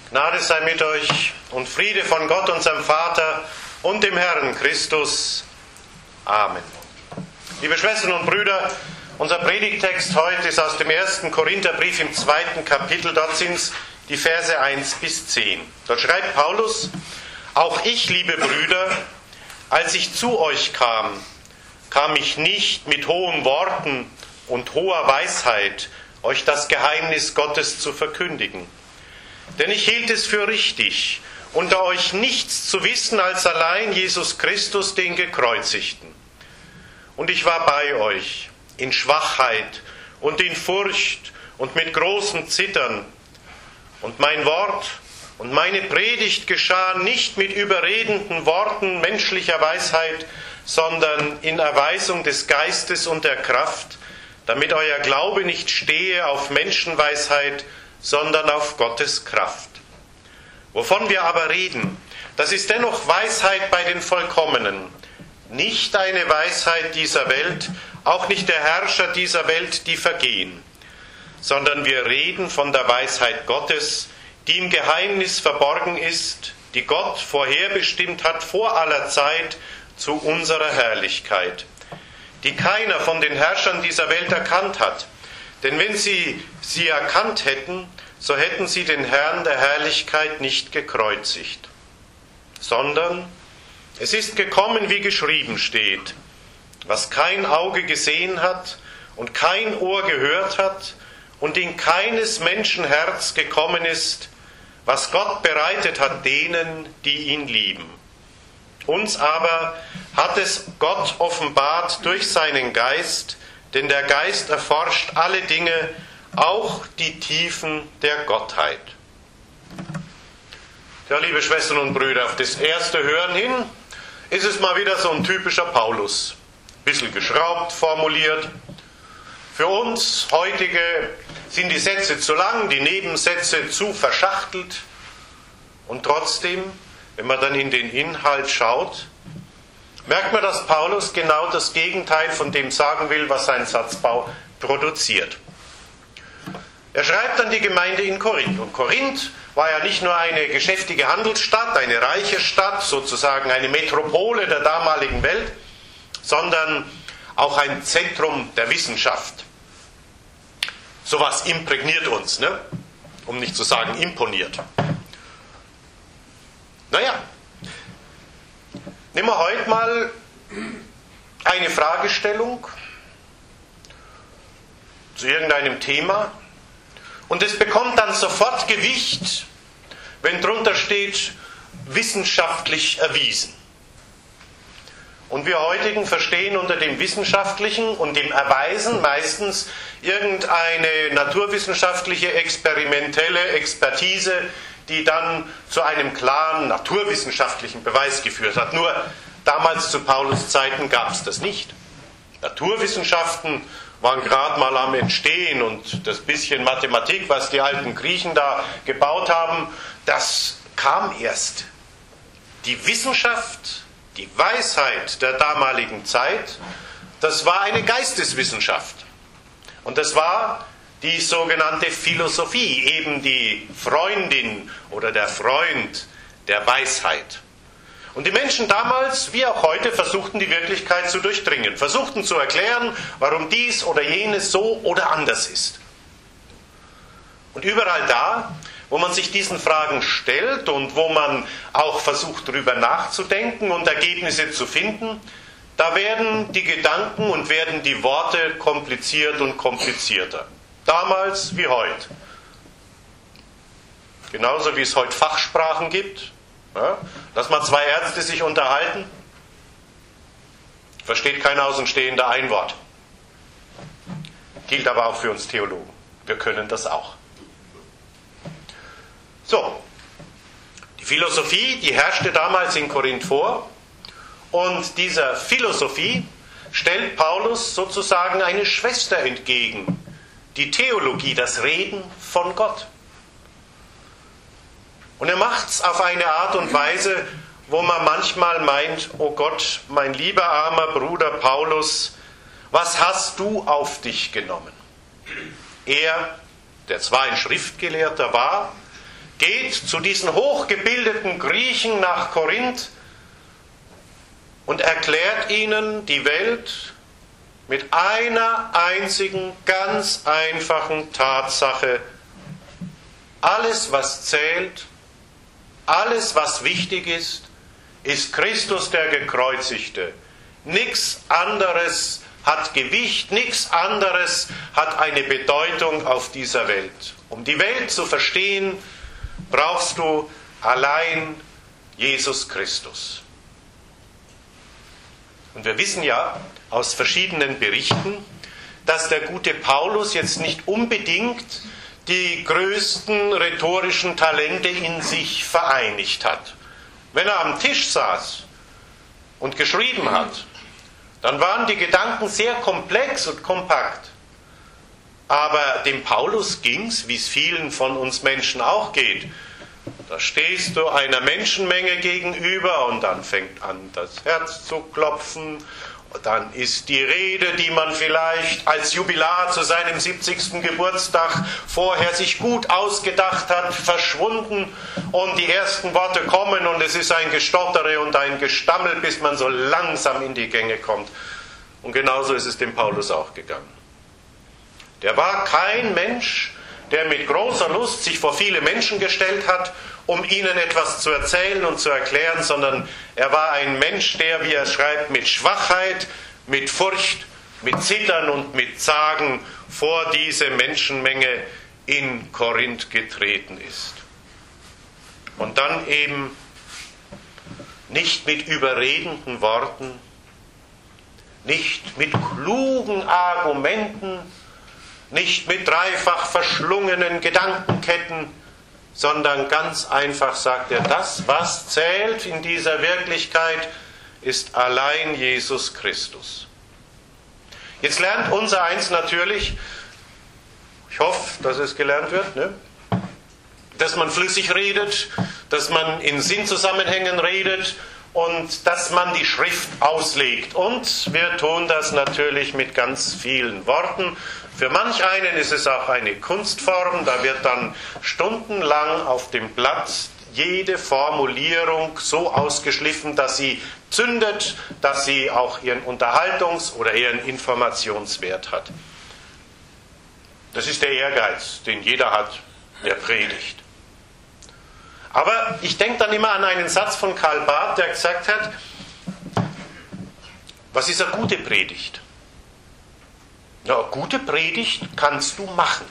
Gnade sei mit euch und Friede von Gott, unserem Vater und dem Herrn Christus. Amen. Liebe Schwestern und Brüder, unser Predigtext heute ist aus dem 1. Korintherbrief im 2. Kapitel. Dort sind es die Verse 1 bis 10. Dort schreibt Paulus: Auch ich, liebe Brüder, als ich zu euch kam ich nicht mit hohen Worten und hoher Weisheit, euch das Geheimnis Gottes zu verkündigen. Denn ich hielt es für richtig, unter euch nichts zu wissen als allein Jesus Christus, den Gekreuzigten. Und ich war bei euch in Schwachheit und in Furcht und mit großem Zittern. Und mein Wort und meine Predigt geschah nicht mit überredenden Worten menschlicher Weisheit, sondern in Erweisung des Geistes und der Kraft, damit euer Glaube nicht stehe auf Menschenweisheit, sondern auf Gottes Kraft. Wovon wir aber reden, das ist dennoch Weisheit bei den Vollkommenen, nicht eine Weisheit dieser Welt, auch nicht der Herrscher dieser Welt, die vergehen, sondern wir reden von der Weisheit Gottes, die im Geheimnis verborgen ist, die Gott vorherbestimmt hat vor aller Zeit zu unserer Herrlichkeit, die keiner von den Herrschern dieser Welt erkannt hat. Denn wenn sie erkannt hätten, so hätten sie den Herrn der Herrlichkeit nicht gekreuzigt. Sondern es ist gekommen, wie geschrieben steht, was kein Auge gesehen hat und kein Ohr gehört hat und in keines Menschen Herz gekommen ist, was Gott bereitet hat denen, die ihn lieben. Uns aber hat es Gott offenbart durch seinen Geist, denn der Geist erforscht alle Dinge, auch die Tiefen der Gottheit. Ja, liebe Schwestern und Brüder, auf das erste Hören hin ist es mal wieder so ein typischer Paulus. Ein bisschen geschraubt formuliert. Für uns heutige sind die Sätze zu lang, die Nebensätze zu verschachtelt. Und trotzdem, wenn man dann in den Inhalt schaut, merkt man, dass Paulus genau das Gegenteil von dem sagen will, was sein Satzbau produziert. Er schreibt an die Gemeinde in Korinth. Und Korinth war ja nicht nur eine geschäftige Handelsstadt, eine reiche Stadt, sozusagen eine Metropole der damaligen Welt, sondern auch ein Zentrum der Wissenschaft. Sowas imprägniert uns, ne? Um nicht zu sagen imponiert. Naja, nehmen wir heute mal eine Fragestellung zu irgendeinem Thema und es bekommt dann sofort Gewicht, wenn drunter steht, wissenschaftlich erwiesen. Und wir heutigen verstehen unter dem Wissenschaftlichen und dem Erweisen meistens irgendeine naturwissenschaftliche, experimentelle Expertise, die dann zu einem klaren naturwissenschaftlichen Beweis geführt hat. Nur damals zu Paulus Zeiten gab es das nicht. Naturwissenschaften waren gerade mal am Entstehen und das bisschen Mathematik, was die alten Griechen da gebaut haben, das kam erst. Die Wissenschaft, die Weisheit der damaligen Zeit, das war eine Geisteswissenschaft. Und das war die sogenannte Philosophie, eben die Freundin oder der Freund der Weisheit. Und die Menschen damals, wie auch heute, versuchten die Wirklichkeit zu durchdringen, versuchten zu erklären, warum dies oder jenes so oder anders ist. Und überall da, wo man sich diesen Fragen stellt und wo man auch versucht, darüber nachzudenken und Ergebnisse zu finden, da werden die Gedanken und werden die Worte kompliziert und komplizierter. Damals wie heute. Genauso wie es heute Fachsprachen gibt. Ja, dass mal zwei Ärzte sich unterhalten, versteht kein Außenstehender ein Wort. Gilt aber auch für uns Theologen. Wir können das auch. So, die Philosophie, die herrschte damals in Korinth vor. Und dieser Philosophie stellt Paulus sozusagen eine Schwester entgegen. Die Theologie, das Reden von Gott. Und er macht es auf eine Art und Weise, wo man manchmal meint, oh Gott, mein lieber armer Bruder Paulus, was hast du auf dich genommen? Er, der zwar ein Schriftgelehrter war, geht zu diesen hochgebildeten Griechen nach Korinth und erklärt ihnen die Welt mit einer einzigen, ganz einfachen Tatsache. Alles, was zählt, alles, was wichtig ist Christus der Gekreuzigte. Nichts anderes hat Gewicht, nichts anderes hat eine Bedeutung auf dieser Welt. Um die Welt zu verstehen, brauchst du allein Jesus Christus. Und wir wissen ja aus verschiedenen Berichten, dass der gute Paulus jetzt nicht unbedingt die größten rhetorischen Talente in sich vereinigt hat. Wenn er am Tisch saß und geschrieben hat, dann waren die Gedanken sehr komplex und kompakt. Aber dem Paulus ging's, wie es vielen von uns Menschen auch geht. Da stehst du einer Menschenmenge gegenüber und dann fängt an, das Herz zu klopfen. Dann ist die Rede, die man vielleicht als Jubilar zu seinem 70. Geburtstag vorher sich gut ausgedacht hat, verschwunden und die ersten Worte kommen und es ist ein Gestottere und ein Gestammel, bis man so langsam in die Gänge kommt. Und genauso ist es dem Paulus auch gegangen. Der war kein Mensch, der mit großer Lust sich vor viele Menschen gestellt hat, um ihnen etwas zu erzählen und zu erklären, sondern er war ein Mensch, der, wie er schreibt, mit Schwachheit, mit Furcht, mit Zittern und mit Zagen vor diese Menschenmenge in Korinth getreten ist. Und dann eben nicht mit überredenden Worten, nicht mit klugen Argumenten, nicht mit dreifach verschlungenen Gedankenketten, sondern ganz einfach sagt er, das, was zählt in dieser Wirklichkeit, ist allein Jesus Christus. Jetzt lernt unser Eins natürlich, ich hoffe, dass es gelernt wird, ne? Dass man flüssig redet, dass man in Sinnzusammenhängen redet und dass man die Schrift auslegt. Und wir tun das natürlich mit ganz vielen Worten. Für manch einen ist es auch eine Kunstform, da wird dann stundenlang auf dem Blatt jede Formulierung so ausgeschliffen, dass sie zündet, dass sie auch ihren Unterhaltungs- oder ihren Informationswert hat. Das ist der Ehrgeiz, den jeder hat, der predigt. Aber ich denke dann immer an einen Satz von Karl Barth, der gesagt hat, was ist eine gute Predigt? Ja, eine gute Predigt kannst du machen.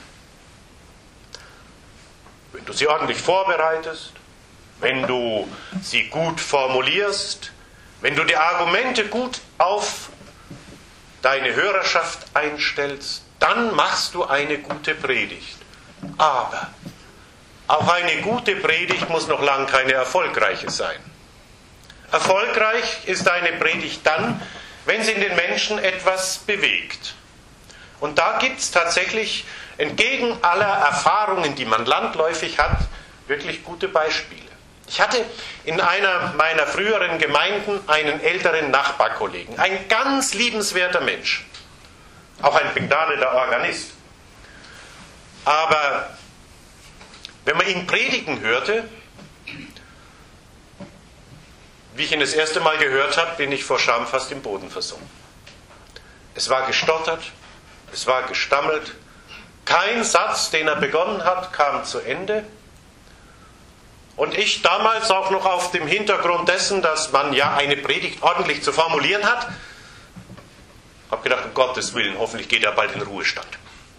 Wenn du sie ordentlich vorbereitest, wenn du sie gut formulierst, wenn du die Argumente gut auf deine Hörerschaft einstellst, dann machst du eine gute Predigt. Aber auch eine gute Predigt muss noch lang keine erfolgreiche sein. Erfolgreich ist eine Predigt dann, wenn sie in den Menschen etwas bewegt. Und da gibt es tatsächlich, entgegen aller Erfahrungen, die man landläufig hat, wirklich gute Beispiele. Ich hatte in einer meiner früheren Gemeinden einen älteren Nachbarkollegen, ein ganz liebenswerter Mensch, auch ein begnadeter Organist. Aber wenn man ihn predigen hörte, wie ich ihn das erste Mal gehört habe, bin ich vor Scham fast im Boden versunken. Es war gestottert, es war gestammelt, kein Satz, den er begonnen hat, kam zu Ende. Und ich damals auch noch auf dem Hintergrund dessen, dass man ja eine Predigt ordentlich zu formulieren hat, habe gedacht, um Gottes Willen, hoffentlich geht er bald in Ruhestand.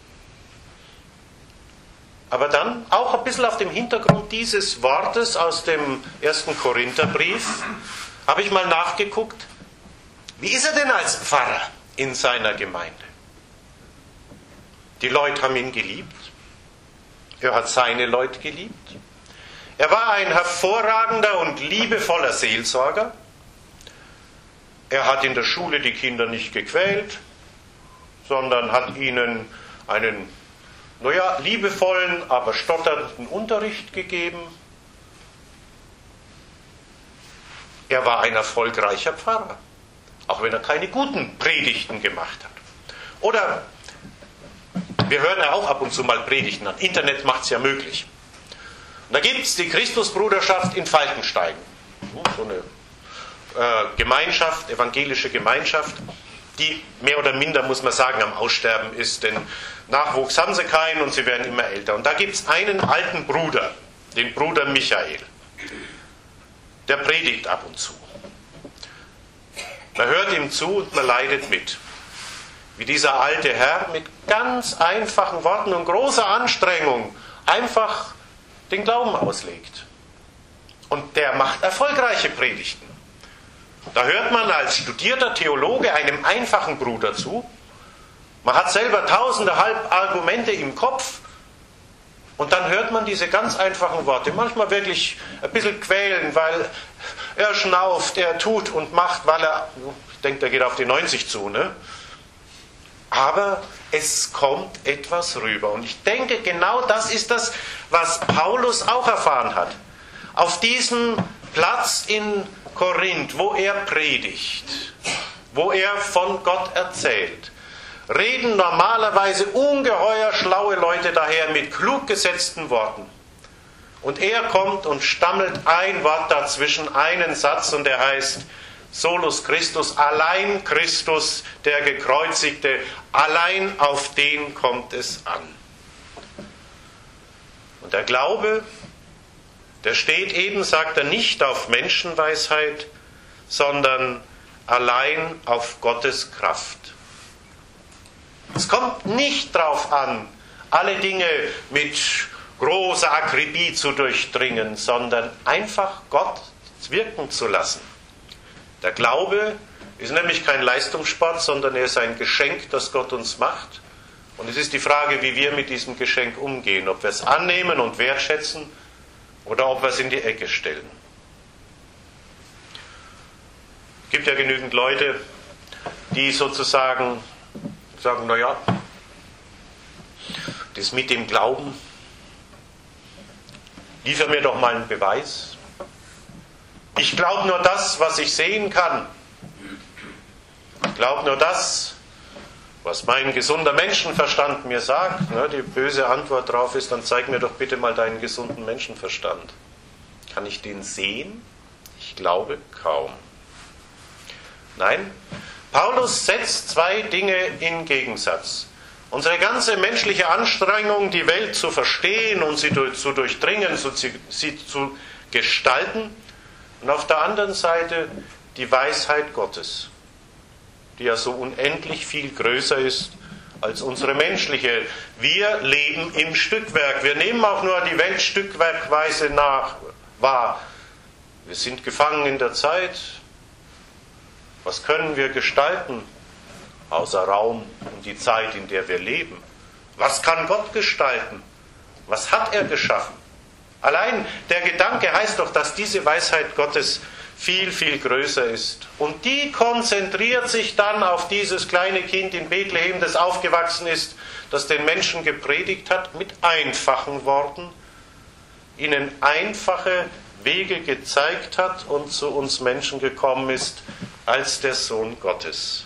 Aber dann auch ein bisschen auf dem Hintergrund dieses Wortes aus dem 1. Korintherbrief habe ich mal nachgeguckt, wie ist er denn als Pfarrer in seiner Gemeinde? Die Leute haben ihn geliebt. Er hat seine Leute geliebt. Er war ein hervorragender und liebevoller Seelsorger. Er hat in der Schule die Kinder nicht gequält, sondern hat ihnen einen, liebevollen, aber stotternden Unterricht gegeben. Er war ein erfolgreicher Pfarrer, auch wenn er keine guten Predigten gemacht hat. Oder wir hören ja auch ab und zu mal Predigten an. Internet macht es ja möglich. Und da gibt es die Christusbruderschaft in Falkenstein. So eine Gemeinschaft, evangelische Gemeinschaft, die mehr oder minder, muss man sagen, am Aussterben ist, denn Nachwuchs haben sie keinen und sie werden immer älter. Und da gibt es einen alten Bruder, den Bruder Michael. Der predigt ab und zu. Man hört ihm zu und man leidet mit. Wie dieser alte Herr mit ganz einfachen Worten und großer Anstrengung einfach den Glauben auslegt. Und der macht erfolgreiche Predigten. Da hört man als studierter Theologe einem einfachen Bruder zu. Man hat selber tausende Argumente im Kopf. Und dann hört man diese ganz einfachen Worte. Manchmal wirklich ein bisschen quälen, weil er schnauft, er tut und macht, weil er, ich denke, der geht auf die 90 zu, ne? Aber es kommt etwas rüber. Und ich denke, genau das ist das, was Paulus auch erfahren hat. Auf diesem Platz in Korinth, wo er predigt, wo er von Gott erzählt, reden normalerweise ungeheuer schlaue Leute daher mit klug gesetzten Worten. Und er kommt und stammelt ein Wort dazwischen, einen Satz, und der heißt: Solus Christus, allein Christus, der Gekreuzigte, allein auf den kommt es an. Und der Glaube, der steht eben, sagt er, nicht auf Menschenweisheit, sondern allein auf Gottes Kraft. Es kommt nicht darauf an, alle Dinge mit großer Akribie zu durchdringen, sondern einfach Gott wirken zu lassen. Der Glaube ist nämlich kein Leistungssport, sondern er ist ein Geschenk, das Gott uns macht. Und es ist die Frage, wie wir mit diesem Geschenk umgehen, ob wir es annehmen und wertschätzen oder ob wir es in die Ecke stellen. Es gibt ja genügend Leute, die sozusagen sagen, naja, das mit dem Glauben, liefer mir doch mal einen Beweis. Ich glaube nur das, was ich sehen kann. Ich glaube nur das, was mein gesunder Menschenverstand mir sagt. Die böse Antwort darauf ist, dann zeig mir doch bitte mal deinen gesunden Menschenverstand. Kann ich den sehen? Ich glaube kaum. Nein, Paulus setzt zwei Dinge in Gegensatz. Unsere ganze menschliche Anstrengung, die Welt zu verstehen und sie zu durchdringen, sie zu gestalten, und auf der anderen Seite die Weisheit Gottes, die ja so unendlich viel größer ist als unsere menschliche. Wir leben im Stückwerk. Wir nehmen auch nur die Welt stückwerkweise wahr. Wir sind gefangen in der Zeit. Was können wir gestalten, außer Raum und die Zeit, in der wir leben? Was kann Gott gestalten? Was hat er geschaffen? Allein der Gedanke heißt doch, dass diese Weisheit Gottes viel, viel größer ist. Und die konzentriert sich dann auf dieses kleine Kind in Bethlehem, das aufgewachsen ist, das den Menschen gepredigt hat, mit einfachen Worten, ihnen einfache Wege gezeigt hat und zu uns Menschen gekommen ist als der Sohn Gottes.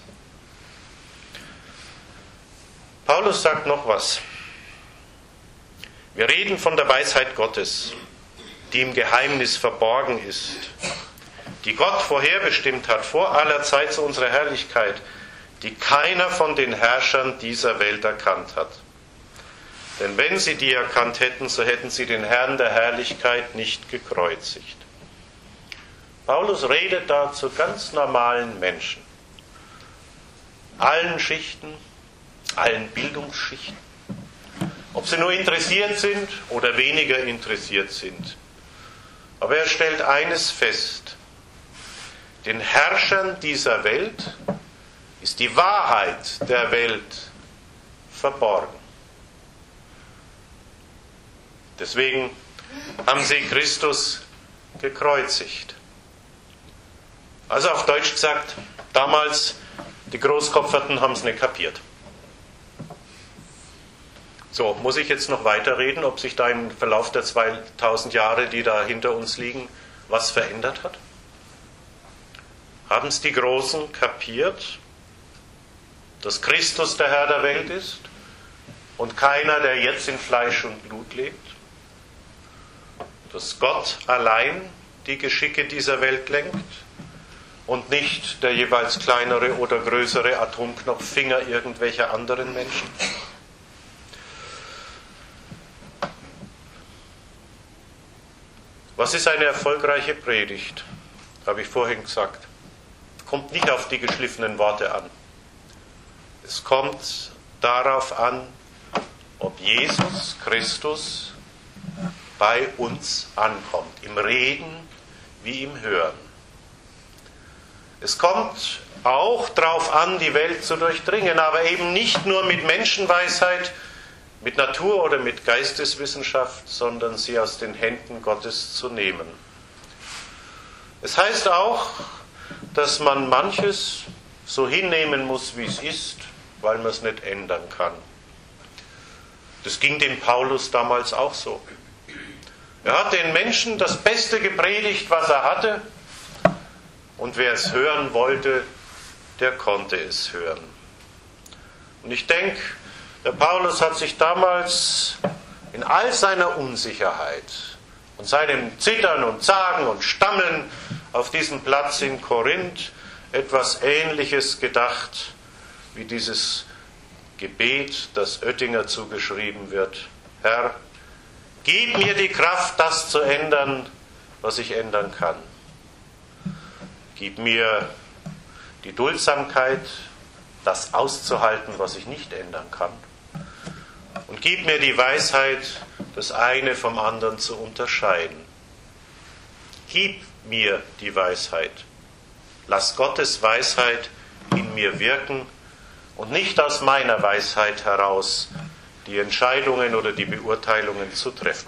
Paulus sagt noch was. Wir reden von der Weisheit Gottes, die im Geheimnis verborgen ist, die Gott vorherbestimmt hat, vor aller Zeit zu unserer Herrlichkeit, die keiner von den Herrschern dieser Welt erkannt hat. Denn wenn sie die erkannt hätten, so hätten sie den Herrn der Herrlichkeit nicht gekreuzigt. Paulus redet da zu ganz normalen Menschen, allen Schichten, allen Bildungsschichten, ob sie nur interessiert sind oder weniger interessiert sind. Aber er stellt eines fest: Den Herrschern dieser Welt ist die Wahrheit der Welt verborgen. Deswegen haben sie Christus gekreuzigt. Also auf Deutsch gesagt, damals, die Großkopferten haben es nicht kapiert. So, muss ich jetzt noch weiterreden, ob sich da im Verlauf der 2000 Jahre, die da hinter uns liegen, was verändert hat? Haben es die Großen kapiert, dass Christus der Herr der Welt ist und keiner, der jetzt in Fleisch und Blut lebt? dass Gott allein die Geschicke dieser Welt lenkt und nicht der jeweils kleinere oder größere Atomknopffinger irgendwelcher anderen Menschen? Was ist eine erfolgreiche Predigt? Habe ich vorhin gesagt. Kommt nicht auf die geschliffenen Worte an. Es kommt darauf an, ob Jesus Christus bei uns ankommt, im Reden wie im Hören. Es kommt auch darauf an, die Welt zu durchdringen, aber eben nicht nur mit Menschenweisheit, mit Natur- oder mit Geisteswissenschaft, sondern sie aus den Händen Gottes zu nehmen. Es heißt auch, dass man manches so hinnehmen muss, wie es ist, weil man es nicht ändern kann. Das ging dem Paulus damals auch so. Er hat den Menschen das Beste gepredigt, was er hatte, und wer es hören wollte, der konnte es hören. Und ich denke, der Paulus hat sich damals in all seiner Unsicherheit und seinem Zittern und Zagen und Stammeln auf diesem Platz in Korinth etwas Ähnliches gedacht, wie dieses Gebet, das Oettinger zugeschrieben wird. Herr, gib mir die Kraft, das zu ändern, was ich ändern kann. Gib mir die Duldsamkeit, das auszuhalten, was ich nicht ändern kann. Und gib mir die Weisheit, das eine vom anderen zu unterscheiden. Gib mir die Weisheit. Lass Gottes Weisheit in mir wirken und nicht aus meiner Weisheit heraus die Entscheidungen oder die Beurteilungen zu treffen.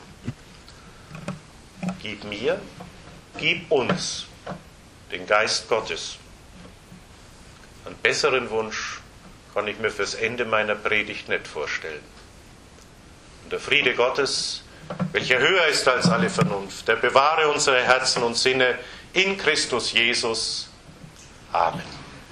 Gib mir, gib uns den Geist Gottes. Einen besseren Wunsch kann ich mir fürs Ende meiner Predigt nicht vorstellen. Und der Friede Gottes, welcher höher ist als alle Vernunft, der bewahre unsere Herzen und Sinne in Christus Jesus. Amen.